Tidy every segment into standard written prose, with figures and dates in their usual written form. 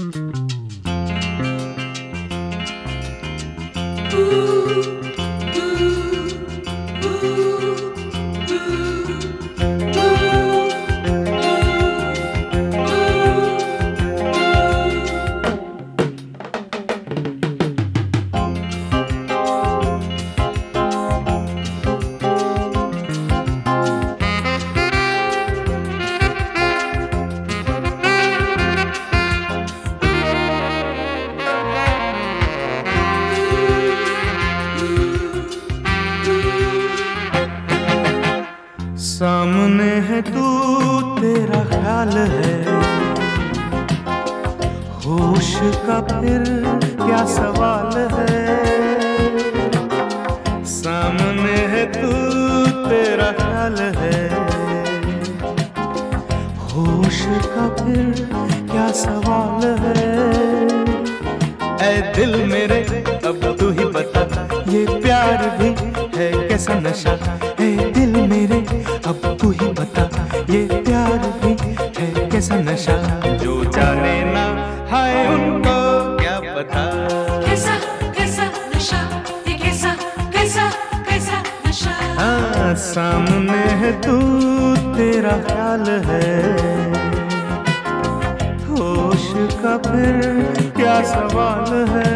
सामने है तू, तेरा ख्याल है, होश का फिर क्या सवाल है। सामने है तू, तेरा ख्याल है, होश का फिर क्या सवाल है। ऐ दिल मेरे अब तू ही बता, ये प्यार भी है कैसा नशा। ऐ दिल मेरे अब तू ही बता, ये प्यार भी है कैसा नशा। जो जाने ना हाय उनको क्या पता, कैसा कैसा नशा, ये कैसा कैसा कैसा नशा। हाँ, सामने है तू, तेरा ख्याल है, होश का फिर क्या सवाल है।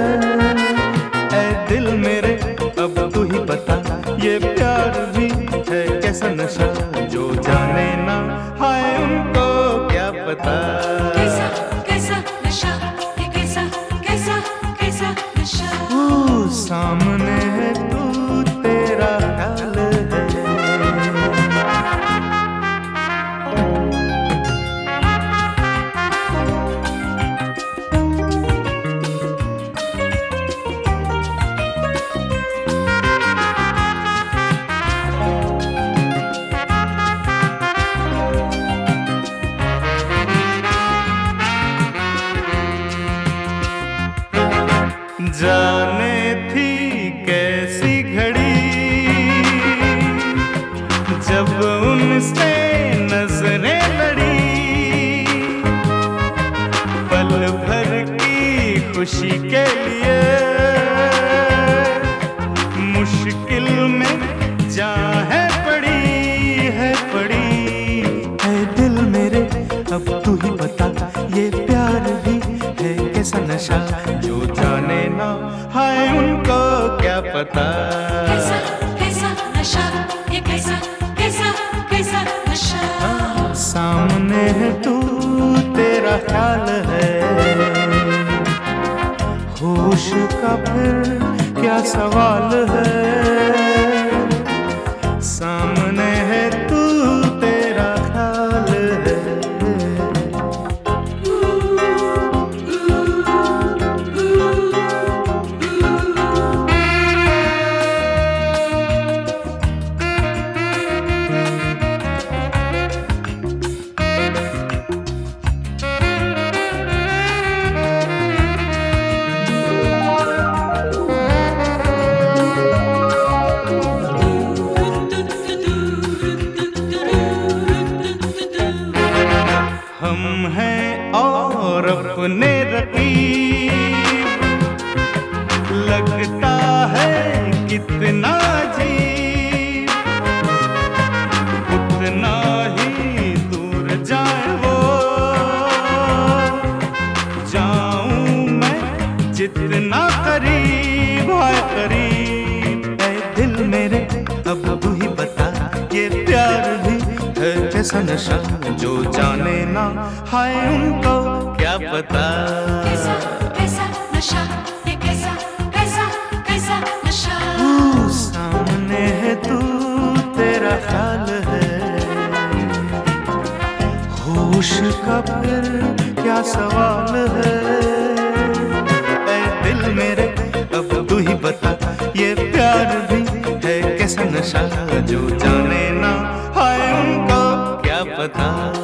ऐ दिल मेरे अब तू ही बता, ये प्यार भी है कैसा नशा। जो जाने ना हाय उनको क्या पता, कैसा कैसा नशा, ये कैसा कैसा कैसा नशा। सामने है तू, तेरा ख्याल है। जाने थी कैसी घड़ी जब उनसे नजरें लड़ी। पल भर की खुशी के लिए मुश्किल में जा है पड़ी। ऐ दिल मेरे अब तू ही बता, ये प्यार भी है कैसा नशा। जो जाने ना हाय उनको क्या पता, कैसा कैसा नशा, ये कैसा कैसा कैसा नशा। सामने है तू, तेरा ख्याल है, होश का फिर क्या सवाल है। सामने है तू, तेरा ख्याल है। हम हैं और अपने रकीब, लगता है कितना जी, उतना ही दूर जाए वो, जाऊं मैं जितना करीब है करीब। ऐ दिल मेरे अब तू ही बता, ये प्यार भी है कैसा नशा। जो जाने ना हाय उनको क्या पता, कैसा कैसा नशा, ये कैसा कैसा कैसा नशा। सामने है तू, तेरा ख्याल है, होश का फिर क्या सवाल है। ऐ दिल मेरे अब तू ही बता, ये प्यार भी है कैसा नशा। जो जाने ना हाय उनको क्या पता।